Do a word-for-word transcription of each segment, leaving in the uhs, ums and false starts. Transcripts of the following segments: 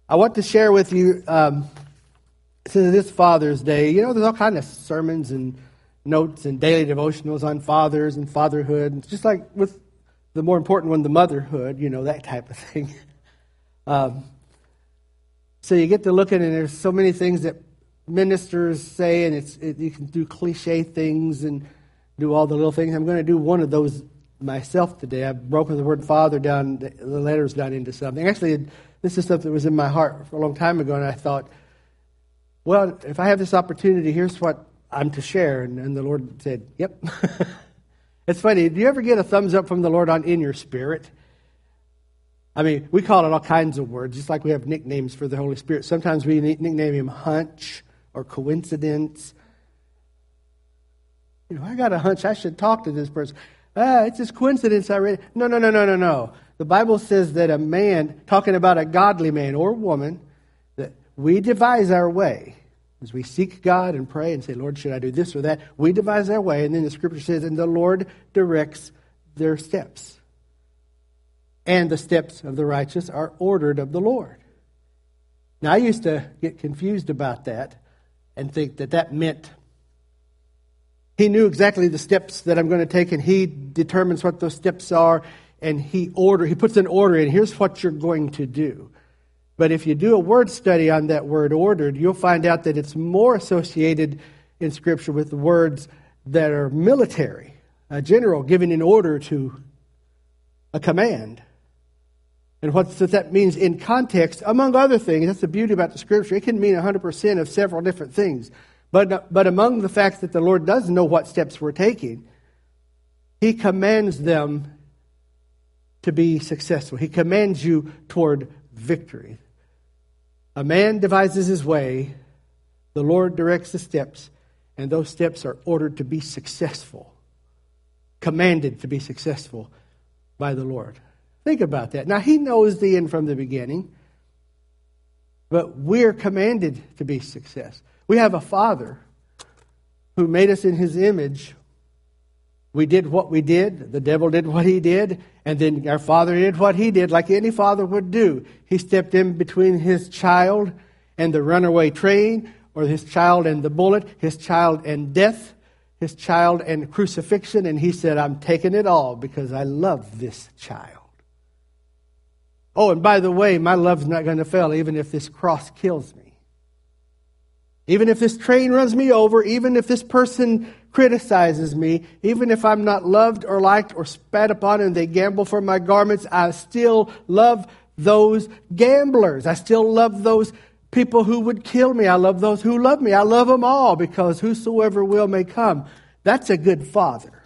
I want to share with you, um, since this Father's Day, you know, there's all kinds of sermons and notes and daily devotionals on fathers and fatherhood, just like with the more important one, the motherhood, you know, that type of thing. um, so you get to looking, and there's so many things that ministers say, and it's it, you can do cliche things and do all the little things. I'm going to do one of those myself today. I've broken the word father down, the letters down into something. Actually, this is something that was in my heart for a long time ago, and I thought, well, if I have this opportunity, here's what I'm to share. And, and the Lord said, yep. It's funny. Do you ever get a thumbs up from the Lord on in your spirit? I mean, we call it all kinds of words, just like we have nicknames for the Holy Spirit. Sometimes we nickname him hunch or coincidence. You know, I got a hunch I should talk to this person. Ah, it's just coincidence I read. No, no, no, no, no, no. The Bible says that a man, talking about a godly man or woman, that we devise our way. As we seek God and pray and say, Lord, should I do this or that? We devise our way. And then the Scripture says, and the Lord directs their steps. And the steps of the righteous are ordered of the Lord. Now, I used to get confused about that and think that that meant he knew exactly the steps that I'm going to take, and he determines what those steps are, and he order he puts an order in. Here's what you're going to do. But if you do a word study on that word ordered, you'll find out that it's more associated in Scripture with the words that are military, a general giving an order to a command. And what that means in context, among other things, that's the beauty about the Scripture. It can mean one hundred percent of several different things. But, but among the facts that the Lord does know what steps we're taking, he commands them to be successful. He commands you toward victory. A man devises his way, the Lord directs the steps, and those steps are ordered to be successful, commanded to be successful by the Lord. Think about that. Now, he knows the end from the beginning, but we're commanded to be success. We have a Father who made us in his image. We did what we did. The devil did what he did. And then our Father did what he did, like any father would do. He stepped in between his child and the runaway train, or his child and the bullet, his child and death, his child and crucifixion. And he said, I'm taking it all because I love this child. Oh, and by the way, my love's not going to fail even if this cross kills me. Even if this train runs me over, even if this person criticizes me, even if I'm not loved or liked or spat upon and they gamble for my garments, I still love those gamblers. I still love those people who would kill me. I love those who love me. I love them all because whosoever will may come. That's a good father.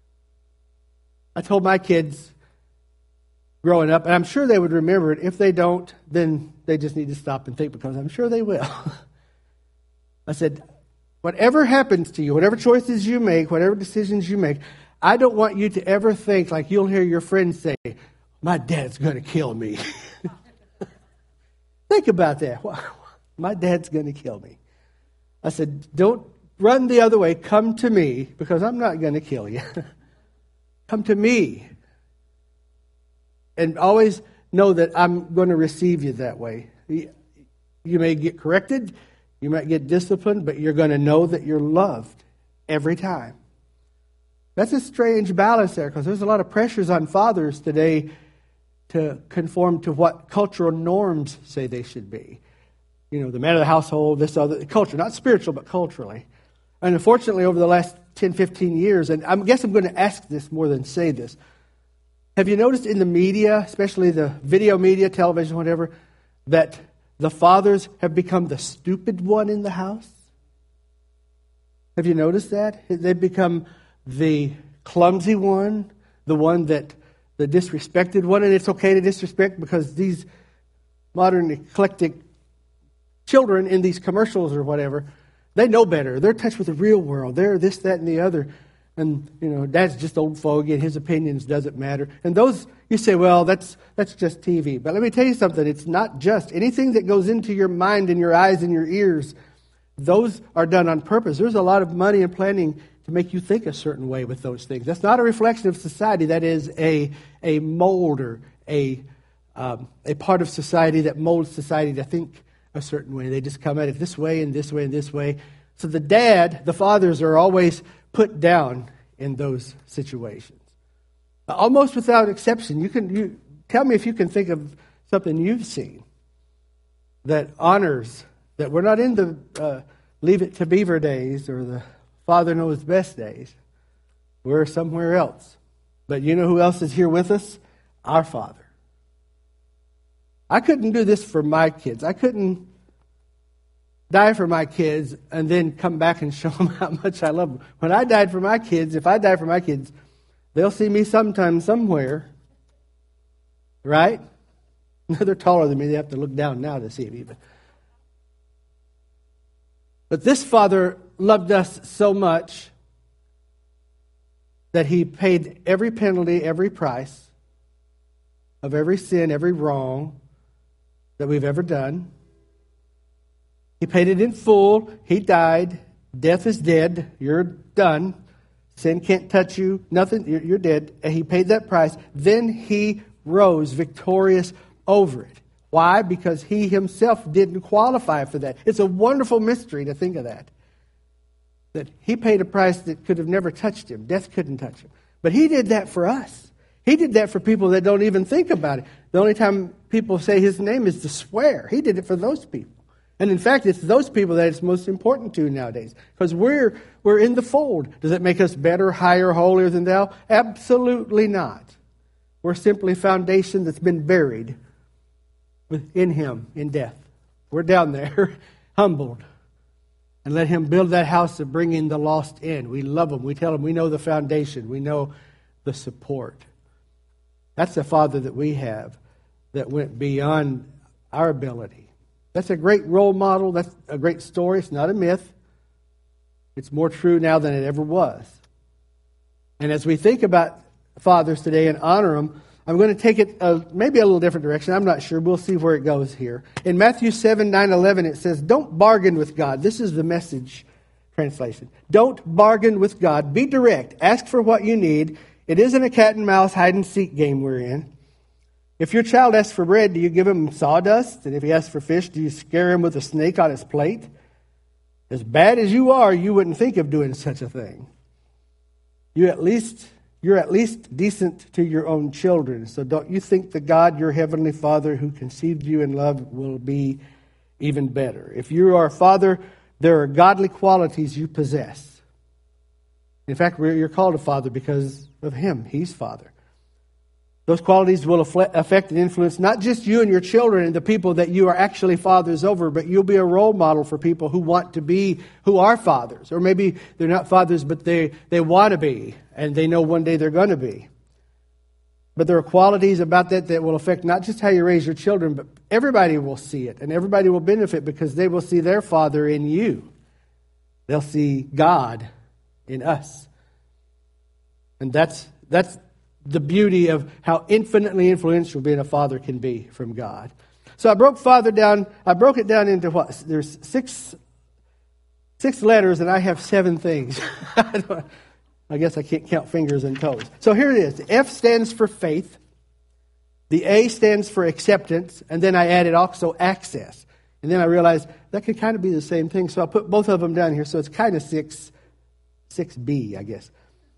I told my kids growing up, and I'm sure they would remember it. If they don't, then they just need to stop and think, because I'm sure they will. I said, whatever happens to you, whatever choices you make, whatever decisions you make, I don't want you to ever think like you'll hear your friends say, my dad's going to kill me. Think about that. My dad's going to kill me. I said, don't run the other way. Come to me, because I'm not going to kill you. Come to me. And always know that I'm going to receive you that way. You may get corrected. You might get disciplined, but you're going to know that you're loved every time. That's a strange balance there, because there's a lot of pressures on fathers today to conform to what cultural norms say they should be. You know, the man of the household, this other culture, not spiritual, but culturally. And unfortunately, over the last ten, fifteen years, and I guess I'm going to ask this more than say this, have you noticed in the media, especially the video media, television, whatever, that the fathers have become the stupid one in the house? Have you noticed that? They've become the clumsy one, the one that, the disrespected one, and it's okay to disrespect because these modern eclectic children in these commercials or whatever, they know better. They're in touch with the real world. They're this, that, and the other. And, you know, Dad's just old fogey and his opinions doesn't matter. And those, you say, well, that's that's just T V. But let me tell you something. It's not just. Anything that goes into your mind and your eyes and your ears, those are done on purpose. There's a lot of money and planning to make you think a certain way with those things. That's not a reflection of society. That is a, a mold or a um, a part of society that molds society to think a certain way. They just come at it this way and this way and this way. So the dad, the fathers are always put down in those situations. Almost without exception. You can you tell me if you can think of something you've seen that honors, that we're not in the uh, Leave It to Beaver days or the Father Knows Best days. We're somewhere else. But you know who else is here with us? Our Father. I couldn't do this for my kids. I couldn't die for my kids and then come back and show them how much I love them. When I died for my kids, if I die for my kids, they'll see me sometime somewhere. Right? They're taller than me. They have to look down now to see me. But, but this Father loved us so much that He paid every penalty, every price of every sin, every wrong that we've ever done. He paid it in full. He died. Death is dead. You're done. Sin can't touch you. Nothing. You're, you're dead. And He paid that price. Then He rose victorious over it. Why? Because He Himself didn't qualify for that. It's a wonderful mystery to think of that. That He paid a price that could have never touched Him. Death couldn't touch Him. But He did that for us. He did that for people that don't even think about it. The only time people say His name is to swear. He did it for those people. And in fact, it's those people that it's most important to nowadays. Because we're we're in the fold. Does it make us better, higher, holier than thou? Absolutely not. We're simply a foundation that's been buried in Him in death. We're down there, humbled. And let Him build that house of bringing the lost in. We love them. We tell them we know the foundation. We know the support. That's the Father that we have that went beyond our ability. That's a great role model. That's a great story. It's not a myth. It's more true now than it ever was. And as we think about fathers today and honor them, I'm going to take it uh, maybe a little different direction. I'm not sure. We'll see where it goes here. In Matthew seven, nine, eleven, it says, don't bargain with God. This is the Message translation. Don't bargain with God. Be direct. Ask for what you need. It isn't a cat and mouse hide and seek game we're in. If your child asks for bread, do you give him sawdust? And if he asks for fish, do you scare him with a snake on his plate? As bad as you are, you wouldn't think of doing such a thing. You at least, you're at least decent to your own children. So don't you think the God, your heavenly Father, who conceived you in love, will be even better? If you are a father, there are godly qualities you possess. In fact, you're called a father because of Him. He's Father. Those qualities will affect and influence not just you and your children and the people that you are actually fathers over, but you'll be a role model for people who want to be, who are fathers. Or maybe they're not fathers, but they, they want to be, and they know one day they're going to be. But there are qualities about that that will affect not just how you raise your children, but everybody will see it, and everybody will benefit because they will see their Father in you. They'll see God in us. And that's that's the beauty of how infinitely influential being a father can be from God. So I broke father down, I broke it down into what? There's six six letters and I have seven things. I guess I can't count fingers and toes. So here it is. The F stands for faith. The A stands for acceptance. And then I added also access. And then I realized that could kind of be the same thing. So I put both of them down here. So it's kind of six. six B, I guess.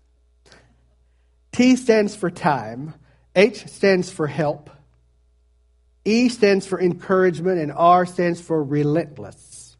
T stands for time. H stands for help. E stands for encouragement. And R stands for relentless.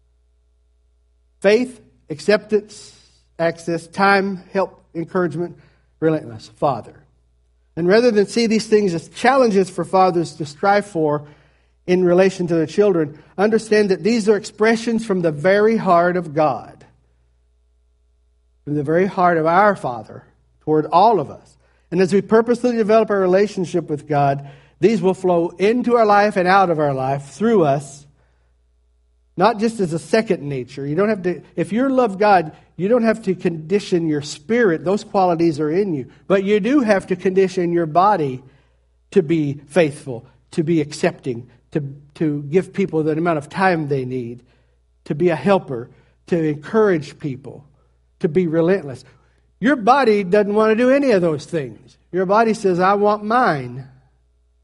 Faith, acceptance, access, time, help, encouragement, relentless. Father. And rather than see these things as challenges for fathers to strive for in relation to their children, understand that these are expressions from the very heart of God. From the very heart of our Father toward all of us. And as we purposely develop our relationship with God, these will flow into our life and out of our life through us, not just as a second nature. You don't have to, if you love God, you don't have to condition your spirit. Those qualities are in you. But you do have to condition your body to be faithful, to be accepting, to, to give people the amount of time they need, to be a helper, to encourage people, to be relentless. Your body doesn't want to do any of those things. Your body says, I want mine.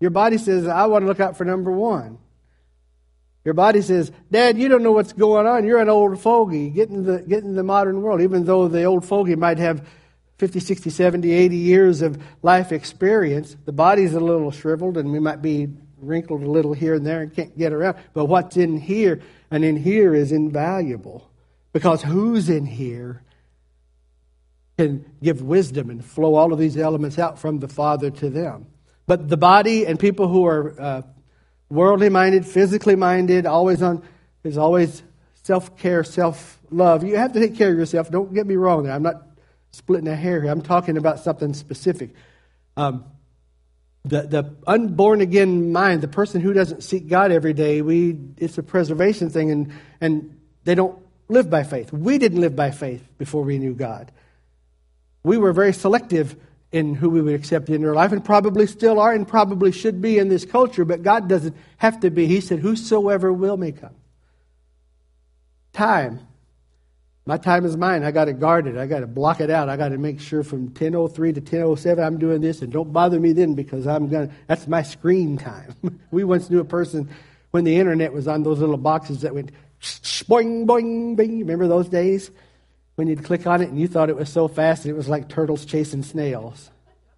Your body says, I want to look out for number one. Your body says, Dad, you don't know what's going on. You're an old fogey. Get in the, get in the modern world. Even though the old fogey might have fifty, sixty, seventy, eighty years of life experience, the body's a little shriveled and we might be wrinkled a little here and there and can't get around. But what's in here and in here is invaluable. Because who's in here can give wisdom and flow all of these elements out from the Father to them. But the body and people who are uh, worldly minded, physically minded, always on, is always self-care, self-love. You have to take care of yourself. Don't get me wrong there. I'm not splitting a hair here. I'm talking about something specific. Um, the the unborn again mind, the person who doesn't seek God every day, we it's a preservation thing, and and they don't live by faith. We didn't live by faith before we knew God. We were very selective in who we would accept in our life, and probably still are, and probably should be in this culture, but God doesn't have to be. He said, whosoever will may come. Time. My time is mine. I got to guard it. I got to block it out. I got to make sure from ten oh three to ten oh seven I'm doing this, and don't bother me then because I'm going to, that's my screen time. We once knew a person when the internet was on those little boxes that went boing, boing, bing. Remember those days? When you'd click on it and you thought it was so fast and it was like turtles chasing snails.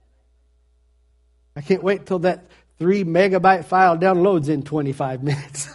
I can't wait till that three megabyte file downloads in twenty-five minutes.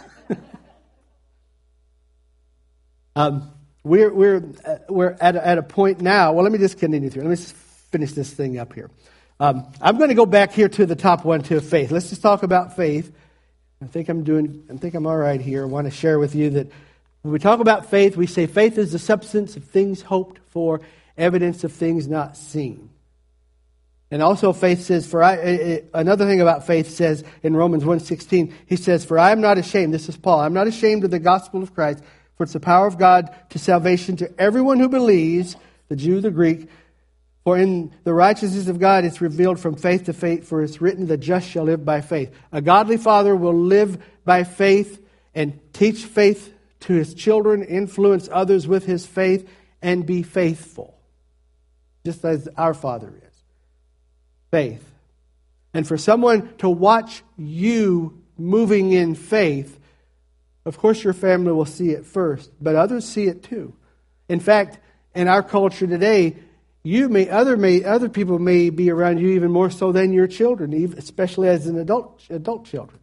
um, we're we're uh, we're at a, at a point now. Well, let me just continue through. Let me just finish this thing up here. Um, I'm going to go back here to the top one, to faith. Let's just talk about faith. I think I'm doing. I think I'm all right here. I want to share with you that when we talk about faith, we say faith is the substance of things hoped for, evidence of things not seen. And also faith says, for I, another thing about faith says in Romans one sixteen, he says, for I am not ashamed, this is Paul, I'm not ashamed of the gospel of Christ, for it's the power of God to salvation to everyone who believes, the Jew, the Greek. For in the righteousness of God it's revealed from faith to faith, for it's written, the just shall live by faith. A godly father will live by faith and teach faith to his children, influence others with his faith, and be faithful. Just as our Father is. Faith. And for someone to watch you moving in faith, of course your family will see it first, but others see it too. In fact, in our culture today, you may other may other people may be around you even more so than your children, even, especially as an adult adult children.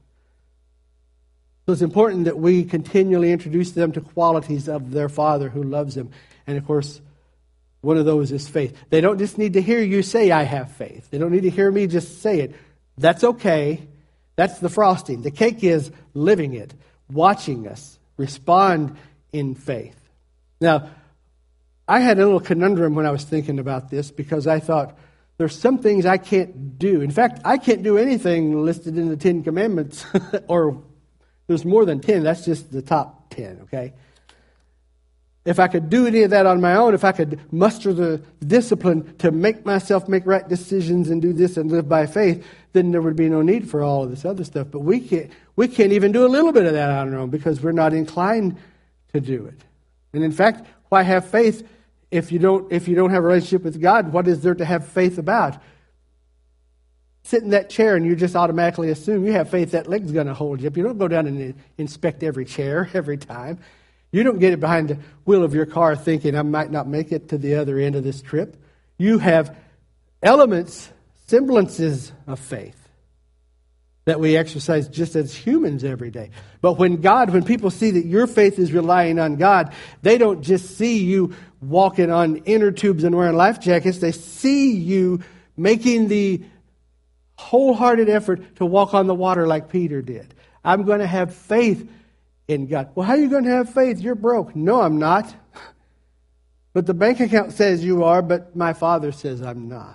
So it's important that we continually introduce them to qualities of their Father who loves them. And of course, one of those is faith. They don't just need to hear you say, I have faith. They don't need to hear me just say it. That's okay. That's the frosting. The cake is living it, watching us respond in faith. Now, I had a little conundrum when I was thinking about this because I thought, there's some things I can't do. In fact, I can't do anything listed in the Ten Commandments or there's more than ten. That's just the top ten, okay? If I could do any of that on my own, if I could muster the discipline to make myself make right decisions and do this and live by faith, then there would be no need for all of this other stuff. But we can't, we can't even do a little bit of that on our own because we're not inclined to do it. And in fact, why have faith if you don't, if you don't have a relationship with God? What is there to have faith about? Sit in that chair and you just automatically assume you have faith that leg's going to hold you up. You don't go down and inspect every chair every time. You don't get it behind the wheel of your car thinking, I might not make it to the other end of this trip. You have elements, semblances of faith that we exercise just as humans every day. But when God, when people see that your faith is relying on God, they don't just see you walking on inner tubes and wearing life jackets. They see you making the wholehearted effort to walk on the water like Peter did. I'm going to have faith in God. Well, how are you going to have faith? You're broke. No, I'm not. But the bank account says you are, but my Father says I'm not.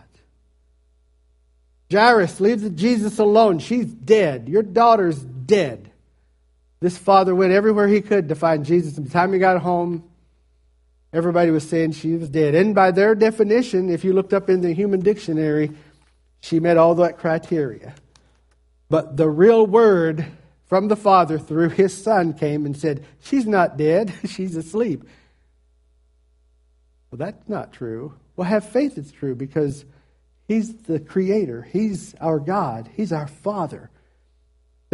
Jairus, leave Jesus alone. She's dead. Your daughter's dead. This father went everywhere he could to find Jesus. By the time he got home, everybody was saying she was dead. And by their definition, if you looked up in the human dictionary, she met all that criteria. But the real word from the Father through His Son came and said, she's not dead, she's asleep. Well, that's not true. Well, have faith it's true because He's the Creator. He's our God. He's our Father.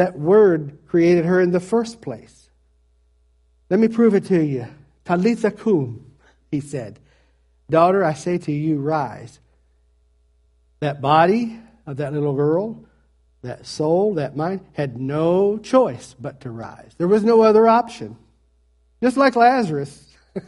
That word created her in the first place. Let me prove it to you. Talitha kum, he said. Daughter, I say to you, rise. That body of that little girl, that soul, that mind, had no choice but to rise. There was no other option. Just like Lazarus.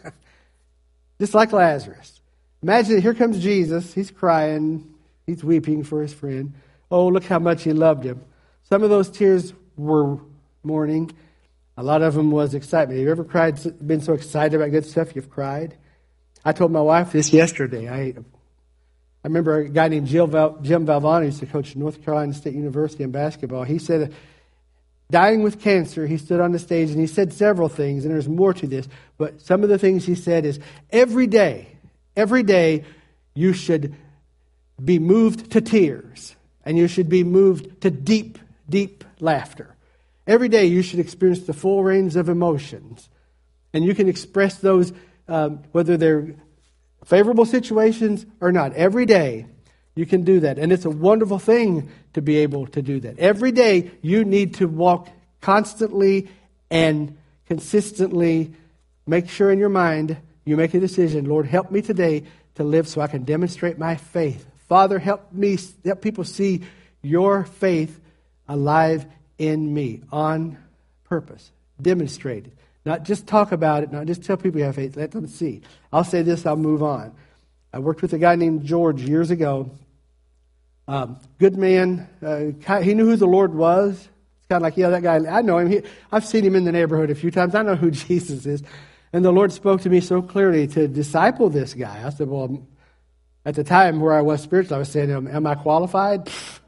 Just like Lazarus. Imagine, here comes Jesus. He's crying. He's weeping for his friend. Oh, look how much he loved him. Some of those tears were mourning. A lot of them was excitement. Have you ever cried, been so excited about good stuff you've cried? I told my wife this yesterday. I I remember a guy named Jim, Val, Jim Valvano, who used to coach North Carolina State University in basketball. He said, dying with cancer, he stood on the stage and he said several things, and there's more to this. But some of the things he said is, every day, every day, you should be moved to tears. And you should be moved to deep, deep laughter. Every day you should experience the full range of emotions. And you can express those, um, whether they're favorable situations or not. Every day you can do that. And it's a wonderful thing to be able to do that. Every day you need to walk constantly and consistently. Make sure in your mind you make a decision. Lord, help me today to live so I can demonstrate my faith. Father, help me, help people see your faith alive in me on purpose. Demonstrate it. Not just talk about it, not just tell people you have faith. Let them see. I'll say this, I'll move on. I worked with a guy named George years ago. Um, good man. Uh, he knew who the Lord was. It's kind of like, yeah, that guy, I know him. He, I've seen him in the neighborhood a few times. I know who Jesus is. And the Lord spoke to me so clearly to disciple this guy. I said, well, at the time where I was spiritual, I was saying, am I qualified?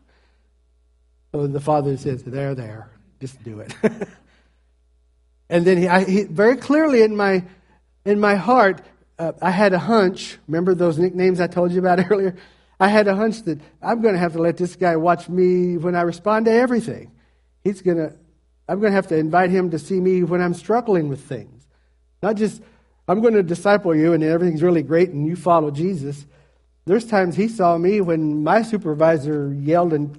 So the Father says, there, there, just do it. And then he, I, he very clearly in my in my heart, uh, I had a hunch. Remember those nicknames I told you about earlier? I had a hunch that I'm going to have to let this guy watch me when I respond to everything. He's going to, I'm going to have to invite him to see me when I'm struggling with things. Not just, I'm going to disciple you and everything's really great and you follow Jesus. There's times he saw me when my supervisor yelled and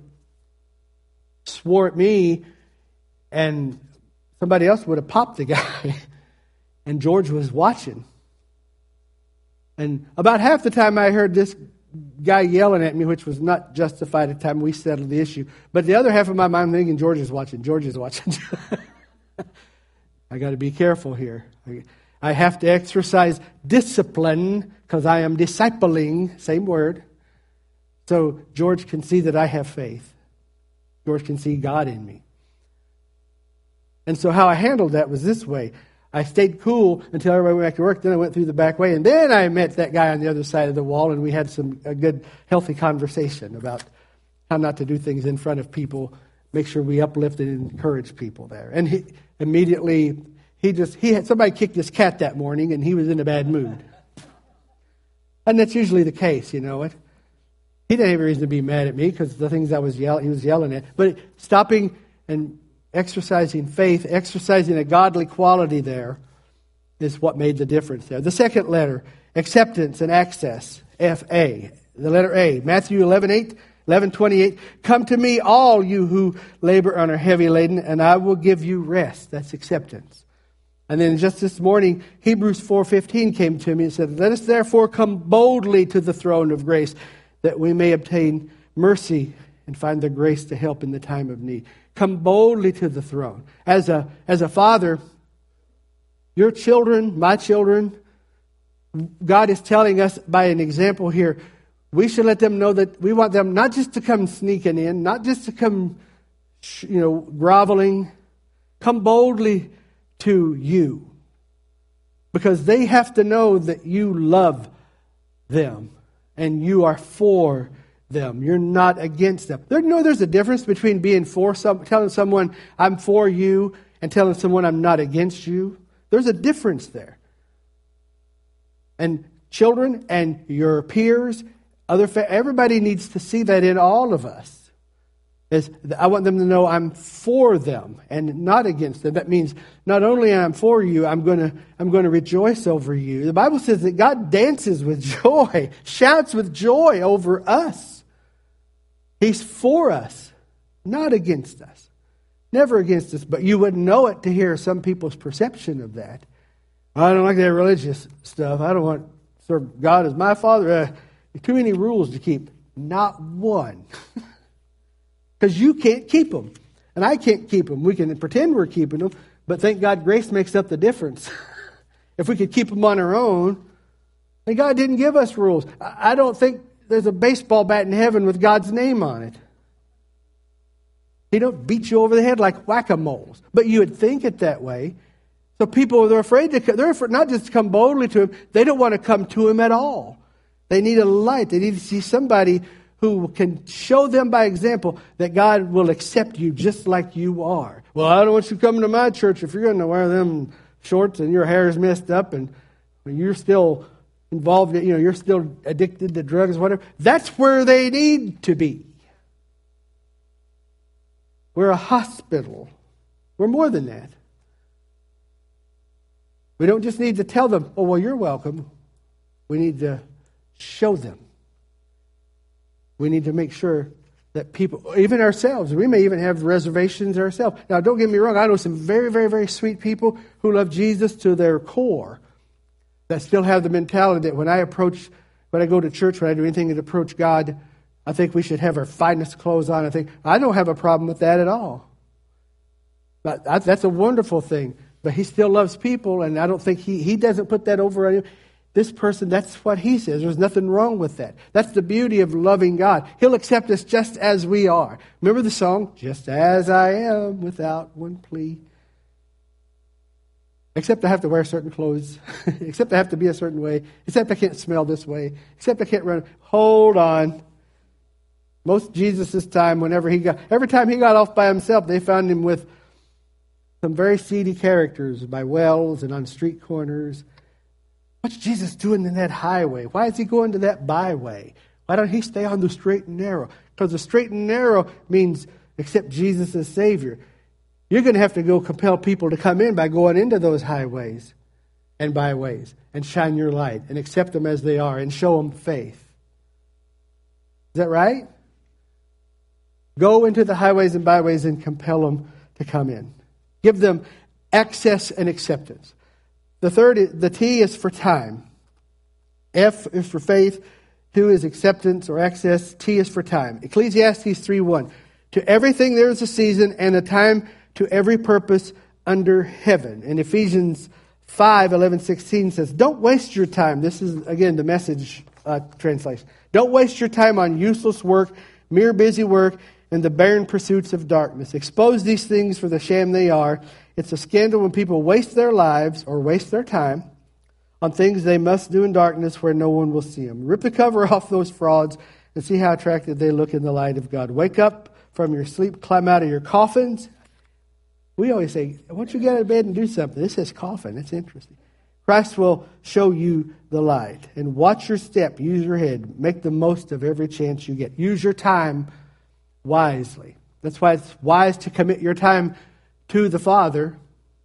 swore at me, and somebody else would have popped the guy. And George was watching. And about half the time I heard this guy yelling at me, which was not justified at the time we settled the issue. But the other half of my mind, I'm thinking, George is watching, George is watching. I got to be careful here. I have to exercise discipline because I am discipling, same word. So George can see that I have faith. George can see God in me. And so how I handled that was this way. I stayed cool until everybody went back to work. Then I went through the back way. And then I met that guy on the other side of the wall. And we had some a good, healthy conversation about how not to do things in front of people. Make sure we uplift and encourage people there. And he immediately, he just, he had, somebody kicked his cat that morning. And he was in a bad mood. And that's usually the case, you know it. He didn't have a reason to be mad at me because the things I was yelling, he was yelling at. But stopping and exercising faith, exercising a godly quality there is what made the difference there. The second letter, acceptance and access, F A. The letter A, Matthew eleven eight, eleven twenty-eight. Come to me, all you who labor and are heavy laden, and I will give you rest. That's acceptance. And then just this morning, Hebrews four fifteen came to me and said, let us therefore come boldly to the throne of grace, that we may obtain mercy and find the grace to help in the time of need. Come boldly to the throne. As a, as a father, your children, my children, God is telling us by an example here, we should let them know that we want them not just to come sneaking in, not just to come, you know, groveling. Come boldly to you. Because they have to know that you love them. And you are for them. You're not against them. There, no, there's a difference between being for some, telling someone I'm for you and telling someone I'm not against you. There's a difference there. And children and your peers, other fa- everybody needs to see that in all of us. Is I want them to know I'm for them and not against them. That means not only am I for you, I'm going to I'm going to rejoice over you. The Bible says that God dances with joy, shouts with joy over us. He's for us, not against us. never against us, but you wouldn't know it to hear some people's perception of that. I don't like that religious stuff. I don't want to serve God as my Father. Uh, too many rules to keep. Not one. Because you can't keep them. And I can't keep them. We can pretend we're keeping them, but thank God grace makes up the difference. If we could keep them on our own, and God didn't give us rules. I don't think there's a baseball bat in heaven with God's name on it. He don't beat you over the head like whack-a-moles. But you would think it that way. So people, they're afraid to, they're afraid not just to come boldly to Him, they don't want to come to Him at all. They need a light. They need to see somebody who can show them by example that God will accept you just like you are. Well, I don't want you coming to my church if you're going to wear them shorts and your hair is messed up and you're still involved, you know, you're still addicted to drugs, whatever. That's where they need to be. We're a hospital. We're more than that. We don't just need to tell them, oh, well, you're welcome. We need to show them. We need to make sure that people, even ourselves, we may even have reservations ourselves. Now, don't get me wrong. I know some very, very, very sweet people who love Jesus to their core that still have the mentality that when I approach, when I go to church, when I do anything to approach God, I think we should have our finest clothes on. I think I don't have a problem with that at all. But that's a wonderful thing. But He still loves people, and I don't think He, he doesn't put that over on you. This person, that's what He says. There's nothing wrong with that. That's the beauty of loving God. He'll accept us just as we are. Remember the song, Just As I Am, Without One Plea. Except I have to wear certain clothes. Except I have to be a certain way. Except I can't smell this way. Except I can't run. Hold on. Most Jesus' time, whenever he got, every time he got off by himself, they found him with some very seedy characters by wells and on street corners. What's Jesus doing in that highway? Why is He going to that byway? Why don't He stay on the straight and narrow? Because the straight and narrow means accept Jesus as Savior. You're going to have to go compel people to come in by going into those highways and byways and shine your light and accept them as they are and show them faith. Is that right? Go into the highways and byways and compel them to come in. Give them access and acceptance. The third, is, the T is for time. F is for faith. Two is acceptance or access. T is for time. Ecclesiastes three one. To everything there is a season and a time to every purpose under heaven. And Ephesians five eleven sixteen says, don't waste your time. This is, again, the Message uh, translation. Don't waste your time on useless work, mere busy work, and the barren pursuits of darkness. Expose these things for the sham they are. It's a scandal when people waste their lives or waste their time on things they must do in darkness where no one will see them. Rip the cover off those frauds and see how attractive they look in the light of God. Wake up from your sleep, climb out of your coffins. We always say, why don't you get out of bed and do something? This says coffin. It's interesting. Christ will show you the light. And watch your step. Use your head. Make the most of every chance you get. Use your time wisely. That's why it's wise to commit your time to the Father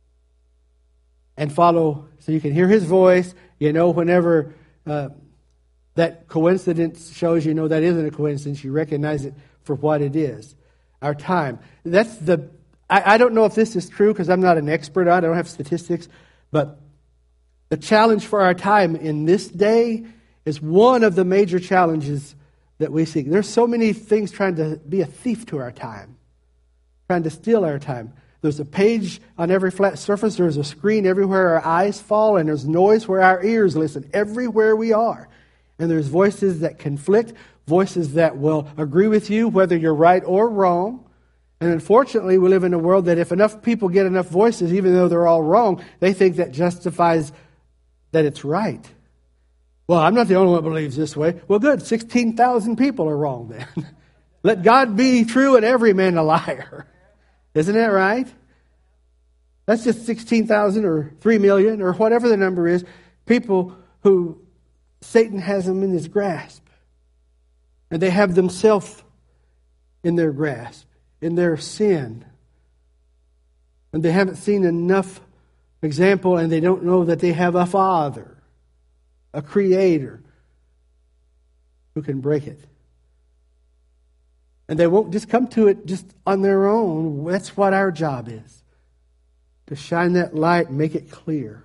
and follow so you can hear His voice. You know, whenever uh, that coincidence shows, you know that isn't a coincidence. You recognize it for what it is. Our time. That's the. I, I don't know if this is true because I'm not an expert on it. I don't have statistics. But the challenge for our time in this day is one of the major challenges that we see. There's so many things trying to be a thief to our time, trying to steal our time. There's a page on every flat surface. There's a screen everywhere our eyes fall, and there's noise where our ears listen everywhere we are. And there's voices that conflict, voices that will agree with you whether you're right or wrong. And unfortunately, we live in a world that if enough people get enough voices, even though they're all wrong, they think that justifies that it's right. Well, I'm not the only one who believes this way. Well, good. sixteen thousand people are wrong then. Let God be true and every man a liar. Isn't that right? That's just sixteen thousand or three million or whatever the number is. People who Satan has them in his grasp. And they have themselves in their grasp, in their sin. And they haven't seen enough example, and they don't know that they have a Father, a Creator, who can break it. And they won't just come to it just on their own. That's what our job is. To shine that light and make it clear.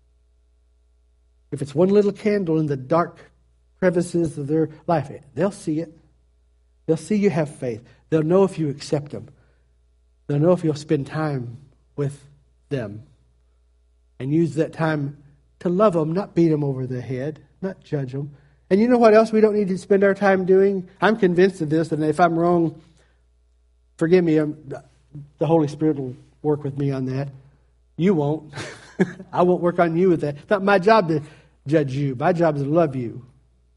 If it's one little candle in the dark crevices of their life, they'll see it. They'll see you have faith. They'll know if you accept them. They'll know if you'll spend time with them. And use that time to love them, not beat them over the head, not judge them. And you know what else we don't need to spend our time doing? I'm convinced of this, and if I'm wrong, forgive me. I'm, the Holy Spirit will work with me on that. You won't. I won't work on you with that. It's not my job to judge you. My job is to love you.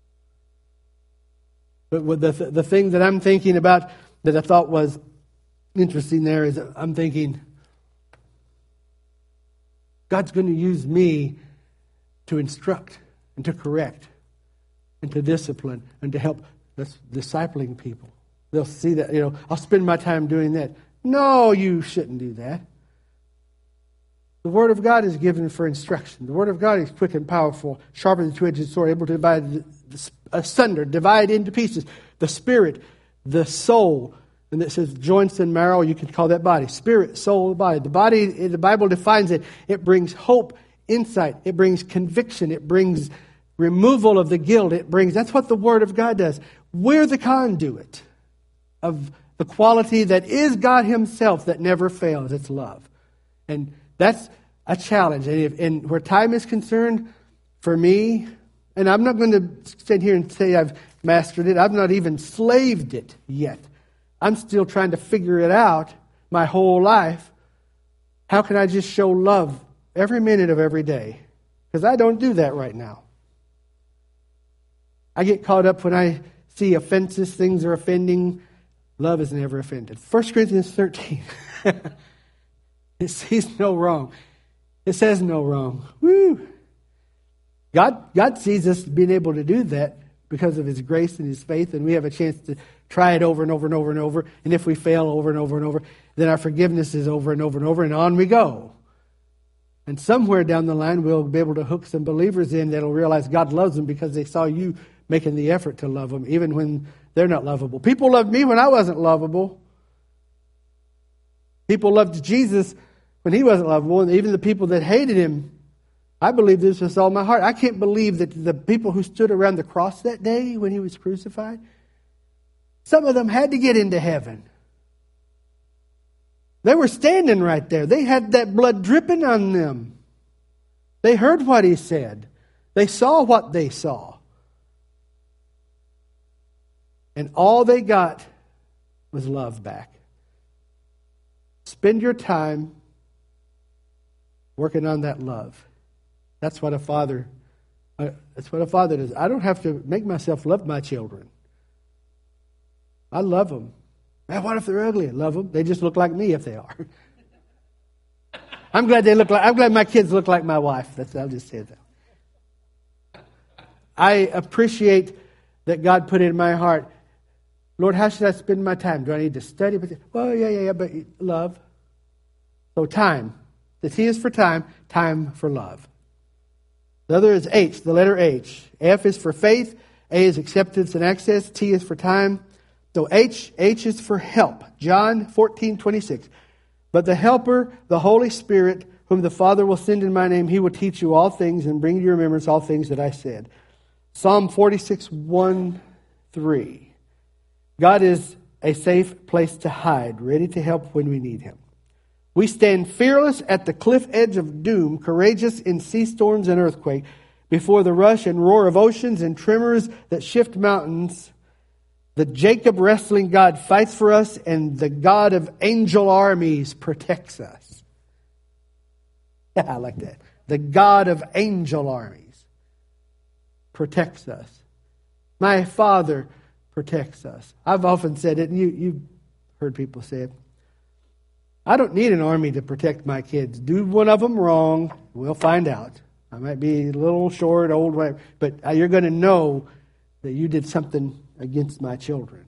But with the the thing that I'm thinking about that I thought was interesting there is I'm thinking, God's going to use me to instruct and to correct and to discipline and to help that's discipling people. They'll see that, you know, I'll spend my time doing that. No, you shouldn't do that. The Word of God is given for instruction. The Word of God is quick and powerful, sharper than a two-edged sword, able to divide asunder, divide into pieces the spirit, the soul, and it says joints and marrow. You can call that body, spirit, soul, body. The body, the Bible defines it. It brings hope, insight. It brings conviction. It brings removal of the guilt. It brings. That's what the Word of God does. We're the conduit of the quality that is God Himself that never fails. It's love, and that's a challenge. And, if, and where time is concerned, for me, and I'm not going to stand here and say I've mastered it. I've not even slaved it yet. I'm still trying to figure it out my whole life. How can I just show love every minute of every day? Because I don't do that right now. I get caught up when I see offenses, things are offending. Love is never offended. First Corinthians thirteen. It sees no wrong. It says no wrong. Woo! God, God sees us being able to do that because of His grace and His faith, and we have a chance to try it over and over and over and over. And if we fail over and over and over, then our forgiveness is over and over and over, and on we go. And somewhere down the line, we'll be able to hook some believers in that'll realize God loves them because they saw you making the effort to love them, even when they're not lovable. People loved me when I wasn't lovable. People loved Jesus when He wasn't lovable, and even the people that hated Him, I believe this with all my heart. I can't believe that the people who stood around the cross that day when He was crucified, some of them had to get into heaven. They were standing right there. They had that blood dripping on them. They heard what He said. They saw what they saw. And all they got was love back. Spend your time working on that love. That's what a father, uh, that's what a father does. I don't have to make myself love my children. I love them. Man, what if they're ugly? I love them. They just look like me if they are. I'm glad they look like. I'm glad my kids look like my wife. That's. I'll just say that. I appreciate that God put it in my heart. Lord, how should I spend my time? Do I need to study? Well, yeah, yeah, yeah, but love. So time. The T is for time. Time for love. The other is H, the letter H. F is for faith. A is acceptance and access. T is for time. So H, H is for help. John fourteen twenty-six. But the Helper, the Holy Spirit, whom the Father will send in my name, He will teach you all things and bring to your remembrance all things that I said. Psalm forty-six, one, three. God is a safe place to hide, ready to help when we need Him. We stand fearless at the cliff edge of doom, courageous in sea storms and earthquake, before the rush and roar of oceans and tremors that shift mountains. The Jacob wrestling God fights for us, and the God of angel armies protects us. Yeah, I like that. The God of angel armies protects us. My Father protects us. I've often said it, and you, you've heard people say it. I don't need an army to protect my kids. Do one of them wrong, we'll find out. I might be a little short, old, whatever, but you're going to know that you did something against my children.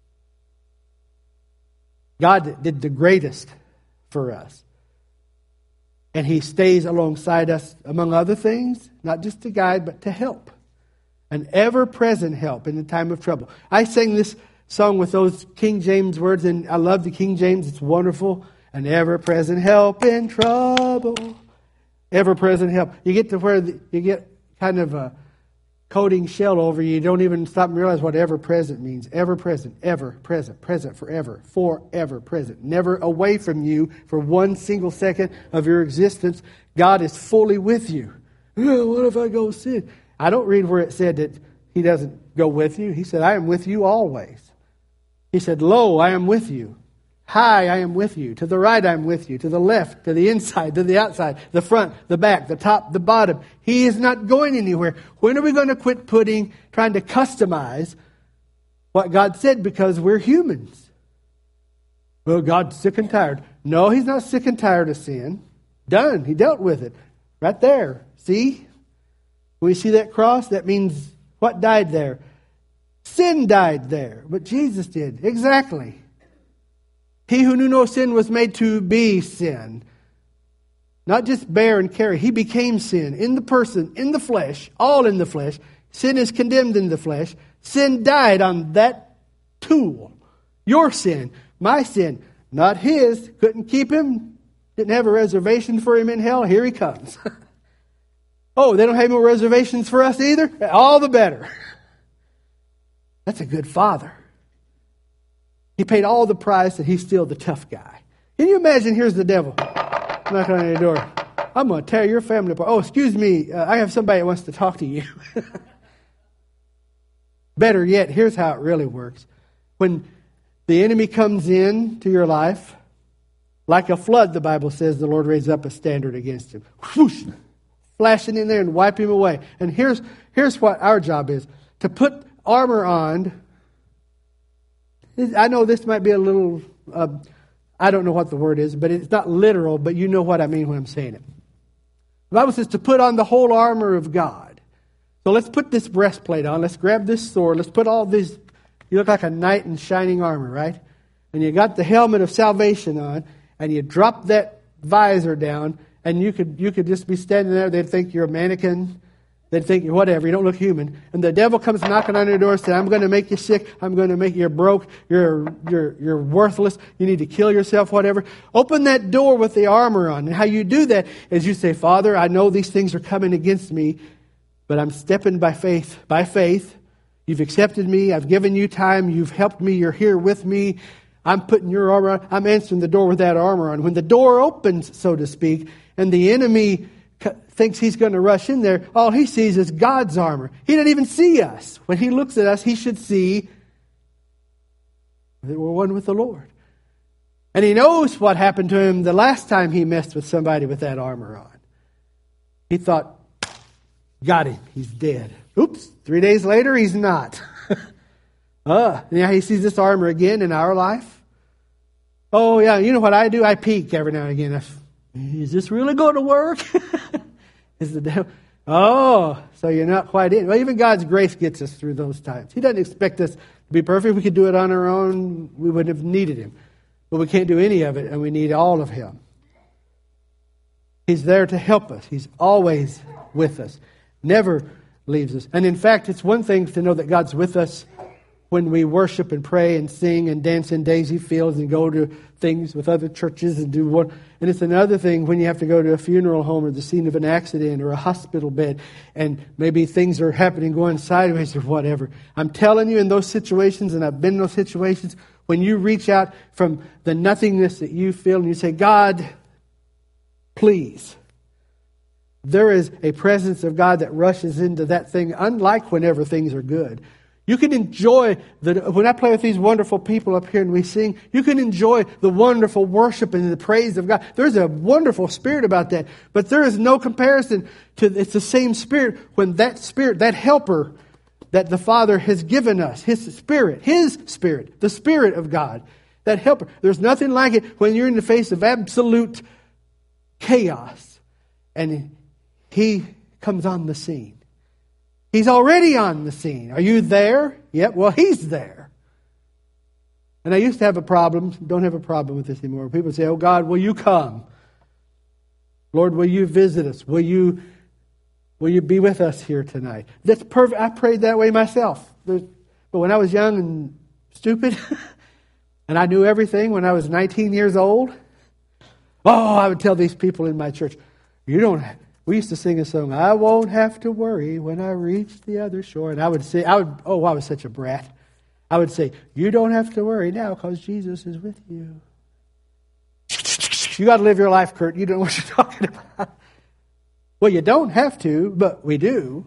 God did the greatest for us. And He stays alongside us, among other things, not just to guide, but to help. An ever-present help in the time of trouble. I sang this sung with those King James words, and I love the King James. It's wonderful. An ever-present help in trouble. Ever-present help. You get to where the, you get kind of a coating shell over you. You don't even stop and realize what ever-present means. Ever-present, ever-present, present forever, forever present. Never away from you for one single second of your existence. God is fully with you. Oh, what if I go sin? I don't read where it said that He doesn't go with you. He said, I am with you always. He said, lo, I am with you. High, I am with you. To the right, I am with you. To the left, to the inside, to the outside, the front, the back, the top, the bottom. He is not going anywhere. When are we going to quit putting, trying to customize what God said? Because we're humans. Well, God's sick and tired. No, He's not sick and tired of sin. Done. He dealt with it. Right there. See? When we see that cross, that means what died there? Sin died there. But Jesus did. Exactly. He who knew no sin was made to be sin. Not just bear and carry. He became sin in the person, in the flesh, all in the flesh. Sin is condemned in the flesh. Sin died on that tool. Your sin, my sin, not his. Couldn't keep him. Didn't have a reservation for him in hell. Here he comes. Oh, they don't have no reservations for us either? All the better. That's a good father. He paid all the price and he's still the tough guy. Can you imagine, here's the devil knocking on your door. I'm going to tear your family apart. Oh, excuse me, uh, I have somebody that wants to talk to you. Better yet, here's how it really works. When the enemy comes in to your life, like a flood, the Bible says, the Lord raised up a standard against him. Whoosh! Flashing in there and wipe him away. And here's, here's what our job is. To put armor on. I know this might be a little, uh, I don't know what the word is, but it's not literal, but you know what I mean when I'm saying it. The Bible says to put on the whole armor of God. So let's put this breastplate on. Let's grab this sword. Let's put all these, you look like a knight in shining armor, right? And you got the helmet of salvation on, and you drop that visor down, and you could you could just be standing there. They'd think you're a mannequin. They'd think you're whatever. You don't look human. And the devil comes knocking on your door and says, I'm going to make you sick. I'm going to make you broke. You're, you're, you're worthless. You need to kill yourself, whatever. Open that door with the armor on. And how you do that is you say, Father, I know these things are coming against me, but I'm stepping by faith. By faith. You've accepted me. I've given you time. You've helped me. You're here with me. I'm putting your armor on. I'm answering the door with that armor on. When the door opens, so to speak, and the enemy thinks he's going to rush in there, all he sees is God's armor. He doesn't even see us. When he looks at us, he should see that we're one with the Lord. And he knows what happened to him the last time he messed with somebody with that armor on. He thought, got him, he's dead. Oops, three days later, he's not. uh, now he sees this armor again in our life. Oh, yeah, you know what I do? I peek every now and again. I, Is this really going to work? Is the devil? Oh, so you're not quite in. Well, even God's grace gets us through those times. He doesn't expect us to be perfect. If we could do it on our own, we wouldn't have needed Him. But we can't do any of it, and we need all of Him. He's there to help us. He's always with us. Never leaves us. And in fact, it's one thing to know that God's with us when we worship and pray and sing and dance in daisy fields and go to things with other churches and do what. And it's another thing when you have to go to a funeral home or the scene of an accident or a hospital bed and maybe things are happening going sideways or whatever. I'm telling you, in those situations, and I've been in those situations, when you reach out from the nothingness that you feel and you say, God, please. There is a presence of God that rushes into that thing, unlike whenever things are good. You can enjoy, the when I play with these wonderful people up here and we sing, you can enjoy the wonderful worship and the praise of God. There's a wonderful spirit about that. But there is no comparison to, it's the same spirit when that spirit, that helper that the Father has given us, His Spirit, His Spirit, the Spirit of God, that helper. There's nothing like it when you're in the face of absolute chaos and He comes on the scene. He's already on the scene. Are you there? Yep, well, He's there. And I used to have a problem, don't have a problem with this anymore. People say, oh God, will you come? Lord, will you visit us? Will you, will you be with us here tonight? That's perfect. I prayed that way myself. There's, but when I was young and stupid. And I knew everything when I was nineteen years old. Oh, I would tell these people in my church, you don't, we used to sing a song, I won't have to worry when I reach the other shore. And I would say, I would, oh, I was such a brat. I would say, you don't have to worry now because Jesus is with you. You got to live your life, Kurt. You don't know what you're talking about. Well, you don't have to, but we do.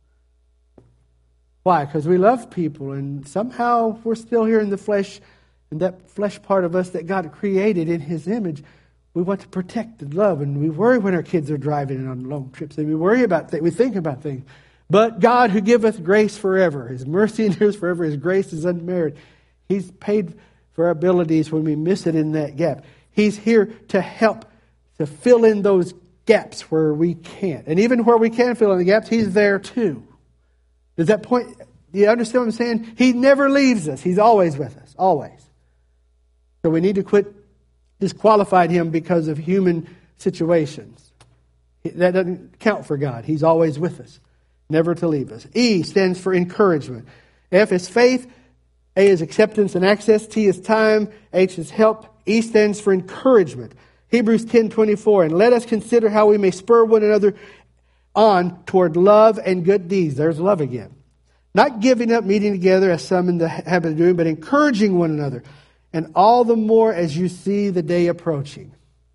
Why? Because we love people, and somehow we're still here in the flesh, and that flesh part of us that God created in His image, we want to protect and love, and we worry when our kids are driving on long trips, and we worry about things, we think about things. But God, who giveth grace forever, His mercy endures forever, His grace is unmerited. He's paid for our abilities when we miss it in that gap. He's here to help to fill in those gaps where we can't. And even where we can fill in the gaps, He's there too. Does that point, do you understand what I'm saying? He never leaves us. He's always with us. Always. So we need to quit disqualifying Him because of human situations. That doesn't count for God. He's always with us. Never to leave us. E stands for encouragement. F is faith. A is acceptance and access. T is time. H is help. E stands for encouragement. Hebrews ten twenty-four. And let us consider how we may spur one another on toward love and good deeds. There's love again. Not giving up meeting together as some in the habit of doing, but encouraging one another. And all the more as you see the day approaching.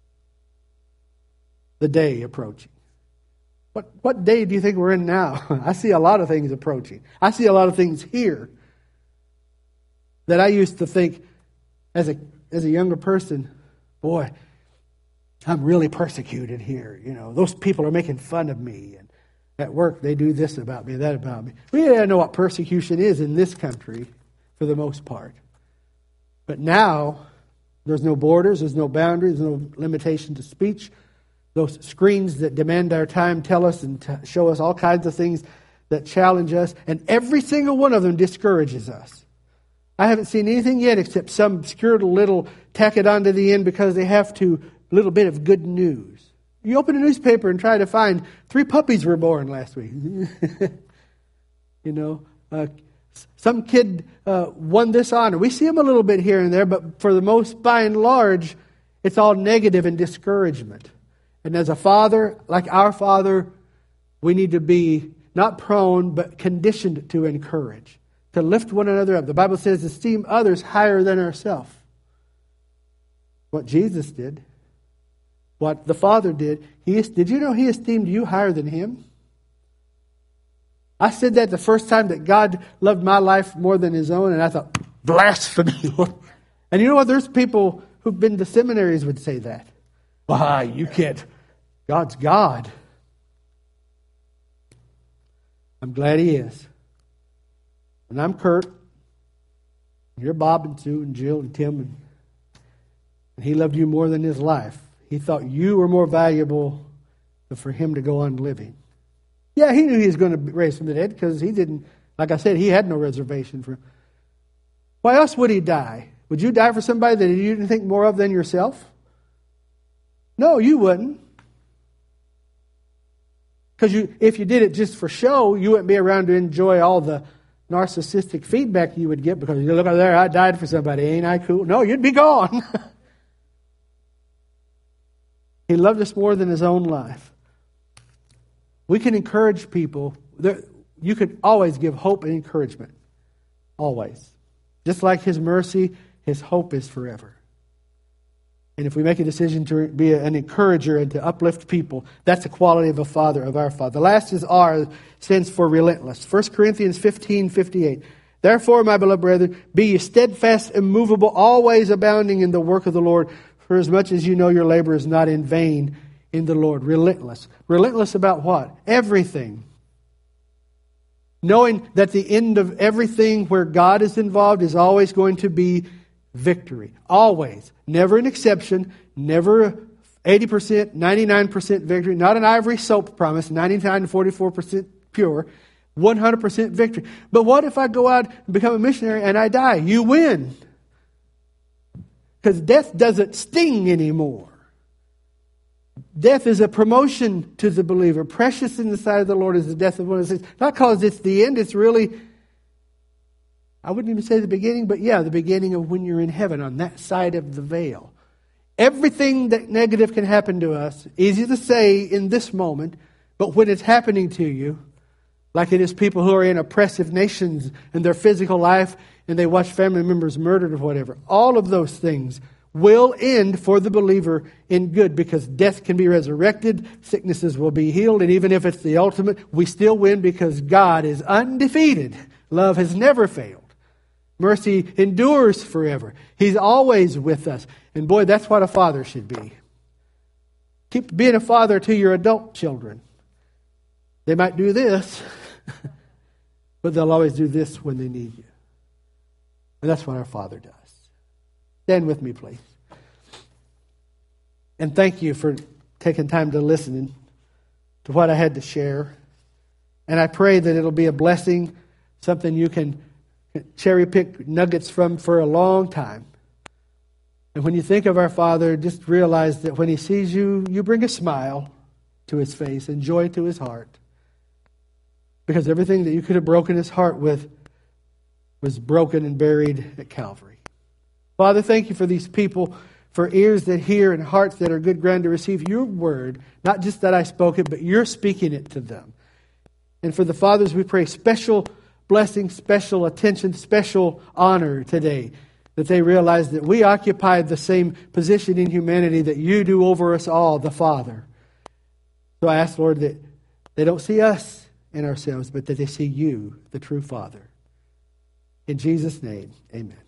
The day approaching. What, what day do you think we're in now? I see a lot of things approaching. I see a lot of things here that I used to think as a as a younger person, boy, I'm really persecuted here. You know, those people are making fun of me. And at work, they do this about me, that about me. We didn't know what persecution is in this country for the most part. But now, there's no borders, there's no boundaries, there's no limitation to speech. Those screens that demand our time tell us and t- show us all kinds of things that challenge us. And every single one of them discourages us. I haven't seen anything yet except some obscure little tack it on to the end because they have to, a little bit of good news. You open a newspaper and try to find three puppies were born last week. you know, uh, some kid uh, won this honor. We see them a little bit here and there, but for the most, by and large, it's all negative and discouragement. And as a father, like our Father, we need to be not prone, but conditioned to encourage, to lift one another up. The Bible says, esteem others higher than ourselves. What Jesus did, what the Father did, he did you know He esteemed you higher than Him? I said that the first time that God loved my life more than His own, and I thought, blasphemy. And you know what? There's people who've been to seminaries would say that. Why, you can't. God's God. I'm glad He is. And I'm Kurt. And you're Bob and Sue and Jill and Tim. And, and He loved you more than His life. He thought you were more valuable than for Him to go on living. Yeah, He knew He was going to raise from the dead because He didn't, like I said, He had no reservation for Him. Why else would He die? Would you die for somebody that you didn't think more of than yourself? No, you wouldn't. Because you, if you did it just for show, you wouldn't be around to enjoy all the narcissistic feedback you would get because you look over there, I died for somebody, ain't I cool? No, you'd be gone. He loved us more than His own life. We can encourage people. There, you could always give hope and encouragement. Always. Just like His mercy, His hope is forever. And if we make a decision to be an encourager and to uplift people, that's the quality of a father, of our Father. The last is R, stands for relentless. First Corinthians fifteen fifty-eight. Therefore, my beloved brethren, be ye steadfast, immovable, always abounding in the work of the Lord, for as much as you know your labor is not in vain in the Lord. Relentless. Relentless about what? Everything. Knowing that the end of everything where God is involved is always going to be victory. Always. Never an exception. Never eighty percent, ninety-nine percent victory. Not an ivory soap promise. ninety-nine to forty-four percent pure. one hundred percent victory. But what if I go out and become a missionary and I die? You win. Because death doesn't sting anymore. Death is a promotion to the believer. Precious in the sight of the Lord is the death of one of the saints. Not because it's the end. It's really, I wouldn't even say the beginning, but yeah, the beginning of when you're in heaven on that side of the veil. Everything that negative can happen to us, easy to say in this moment, but when it's happening to you, like it is people who are in oppressive nations in their physical life and they watch family members murdered or whatever, all of those things will end for the believer in good, because death can be resurrected, sicknesses will be healed, and even if it's the ultimate, we still win because God is undefeated. Love has never failed. Mercy endures forever. He's always with us. And boy, that's what a father should be. Keep being a father to your adult children. They might do this, but they'll always do this when they need you. And that's what our Father does. Stand with me, please. And thank you for taking time to listen to what I had to share. And I pray that it'll be a blessing, something you can cherry pick nuggets from for a long time. And when you think of our Father, just realize that when He sees you, you bring a smile to His face and joy to His heart. Because everything that you could have broken His heart with was broken and buried at Calvary. Father, thank you for these people, for ears that hear and hearts that are good ground to receive your word. Not just that I spoke it, but you're speaking it to them. And for the fathers, we pray special blessing, special attention, special honor today, that they realize that we occupy the same position in humanity that you do over us all, the Father. So I ask, Lord, that they don't see us in ourselves, but that they see you, the true Father. In Jesus' name, amen.